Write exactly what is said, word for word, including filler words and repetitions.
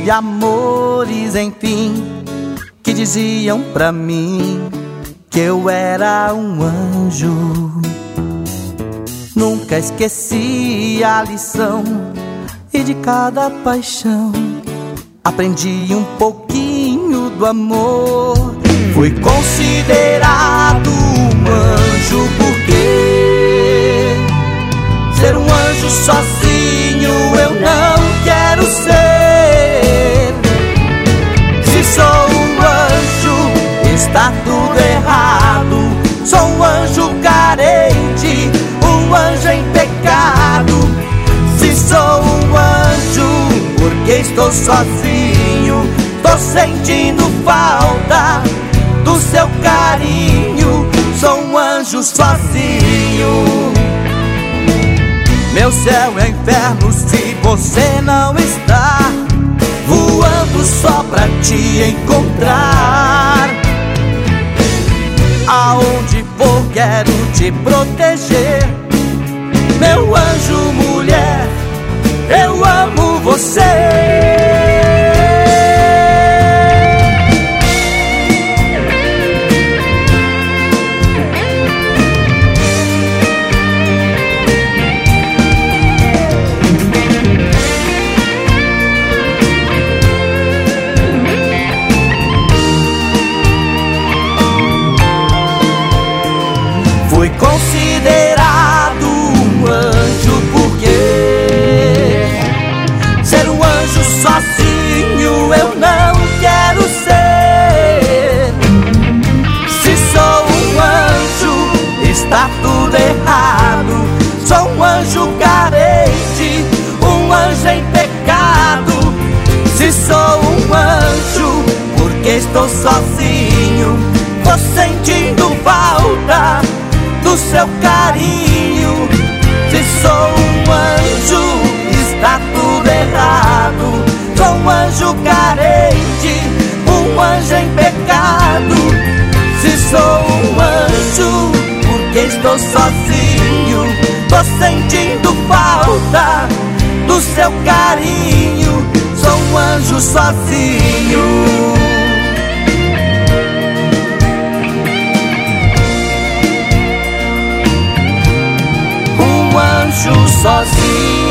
de amores, enfim, que diziam pra mim que eu era um anjo. Nunca esqueci a lição, e de cada paixão aprendi um pouquinho do amor. Fui considerado um anjo porque ser um anjo sozinho eu não quero ser. Se sou um anjo, está tudo errado. Sou um anjo carente, um anjo em pecado. Se sou um anjo, porque estou sozinho, tô sentindo falta do seu carinho. Sou um anjo sozinho. Meu céu é inferno se você não está voando só pra te encontrar. Aonde for quero te proteger. Meu anjo mulher, eu amo você. Fui considerado um anjo porque ser um anjo sozinho eu não quero ser. Se sou um anjo, está tudo errado. Sou um anjo carente, um anjo em pecado. Se sou um anjo, porque estou sozinho, tô sentindo falta do seu carinho. Se sou um anjo, está tudo errado. Sou um anjo carente, um anjo em pecado. Se sou um anjo, porque estou sozinho, tô sentindo falta do seu carinho. Sou um anjo sozinho. Sozinho.